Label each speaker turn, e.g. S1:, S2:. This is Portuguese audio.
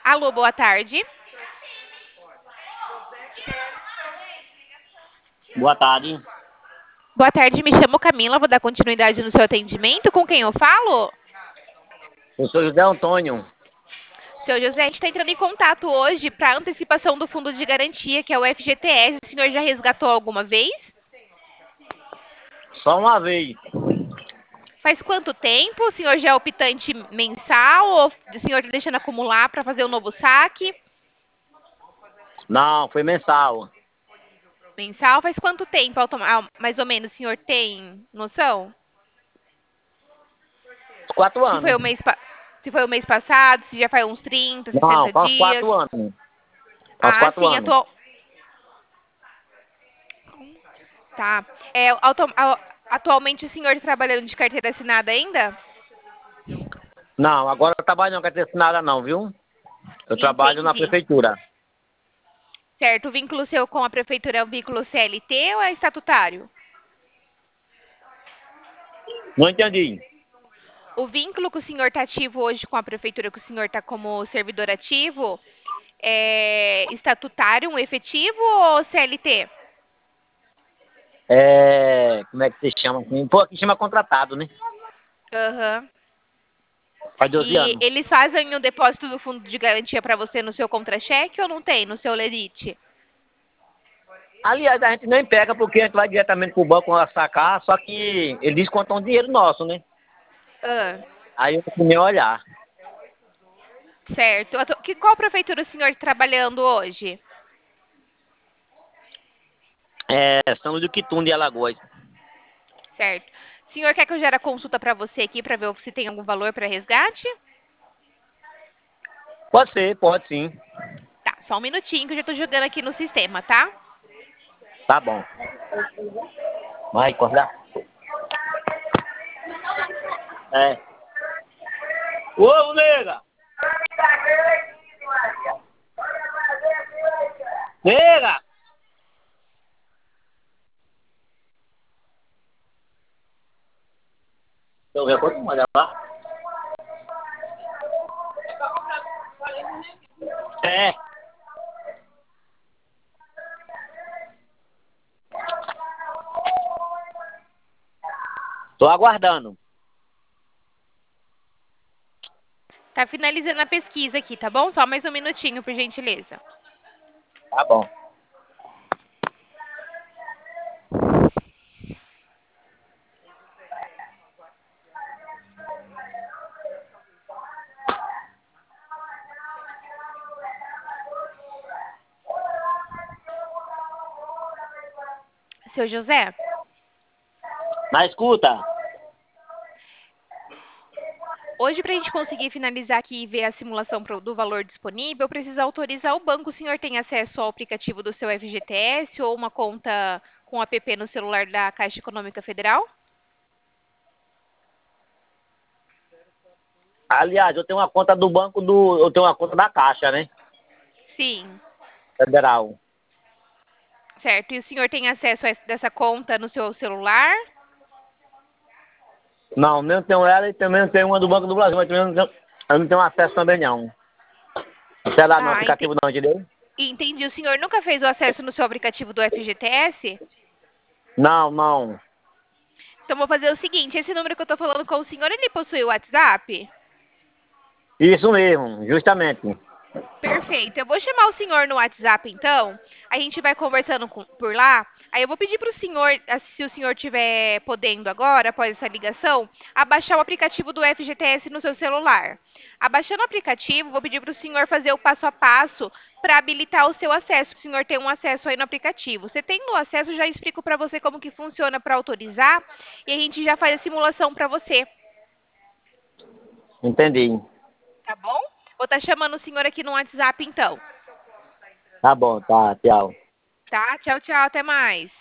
S1: Alô, boa tarde.
S2: Boa tarde.
S1: Boa tarde, me chamo Camila, vou dar continuidade no seu atendimento. Com quem eu falo?
S2: Eu sou José Antônio.
S1: Seu José, a gente está entrando em contato hoje para antecipação do fundo de garantia, que é o FGTS. O senhor já resgatou alguma vez?
S2: Só uma vez.
S1: Faz quanto tempo? O senhor já é optante mensal ou o senhor está deixando acumular para fazer o novo saque?
S2: Não, foi mensal.
S1: Mensal faz quanto tempo, mais ou menos, o senhor tem noção?
S2: 4
S1: Se foi
S2: anos.
S1: se foi o mês passado, se já faz uns 30,
S2: Não,
S1: 60
S2: faz uns
S1: dias?
S2: 4 anos. Faz
S1: Ah,
S2: 4
S1: sim,
S2: anos.
S1: Tá. Atualmente o senhor está trabalhando de carteira assinada ainda?
S2: Não, agora eu trabalho não quero ter nada não, viu? Eu trabalho na
S1: Entendi.
S2: prefeitura.
S1: Certo. O vínculo seu com a prefeitura é um vínculo CLT ou é estatutário?
S2: Não entendi.
S1: O vínculo que o senhor está ativo hoje com a prefeitura, que o senhor está como servidor ativo, é estatutário, um efetivo ou CLT?
S2: Como é que se chama assim? Pô, aqui chama contratado, né?
S1: Aham.
S2: Faz 12
S1: E
S2: anos.
S1: eles fazem o depósito do fundo de garantia para você no seu contra-cheque ou não tem, no seu lerite?
S2: Aliás, a gente nem pega porque a gente vai diretamente pro banco lá sacar, só que eles descontam dinheiro nosso, né?
S1: Ah,
S2: Aí eu não consigo nem olhar.
S1: certo. Qual prefeitura o senhor está trabalhando hoje?
S2: São Luís do Quitum de Alagoas.
S1: Certo. O senhor quer que eu gere a consulta para você aqui para ver se tem algum valor para resgate?
S2: Pode ser, pode sim.
S1: Tá, só um minutinho que eu já estou jogando aqui no sistema, tá?
S2: Tá bom. Vai, acordar. É. Ô, nega! Nega! Eu ver quanto manda lá. É. Tô aguardando.
S1: Tá finalizando a pesquisa aqui, tá bom? Só mais um minutinho, por gentileza.
S2: Tá bom.
S1: Seu José,
S2: Na escuta.
S1: hoje para a gente conseguir finalizar aqui e ver a simulação do valor disponível, eu preciso autorizar o banco. O senhor tem acesso ao aplicativo do seu FGTS ou uma conta com app no celular da Caixa Econômica Federal?
S2: Aliás, eu tenho uma conta do banco do. Eu tenho uma conta da Caixa, né?
S1: Sim.
S2: Federal.
S1: Certo. E o senhor tem acesso a dessa conta no seu celular?
S2: Não, nem tenho ela e também não tenho uma do Banco do Brasil, mas também eu não tenho acesso também não. Sei lá, no
S1: Ah,
S2: aplicativo não, entendeu?
S1: entendi. O senhor nunca fez o acesso no seu aplicativo do FGTS?
S2: Não, não.
S1: Então, vou fazer o seguinte. Esse número que eu estou falando com o senhor, ele possui o WhatsApp?
S2: Isso mesmo, justamente.
S1: Perfeito. Eu vou chamar o senhor no WhatsApp, então. A gente vai conversando por lá. Aí eu vou pedir para o senhor, se o senhor estiver podendo agora, após essa ligação, abaixar o aplicativo do FGTS no seu celular. Abaixando o aplicativo, vou pedir para o senhor fazer o passo a passo para habilitar o seu acesso, para o senhor ter um acesso aí no aplicativo. Você tendo o acesso, eu já explico para você como que funciona para autorizar e a gente já faz a simulação para você.
S2: Entendi.
S1: Tá bom? Vou estar chamando o senhor aqui no WhatsApp, então.
S2: Tá bom, tá, tchau.
S1: Tá? Tchau, tchau. Até mais.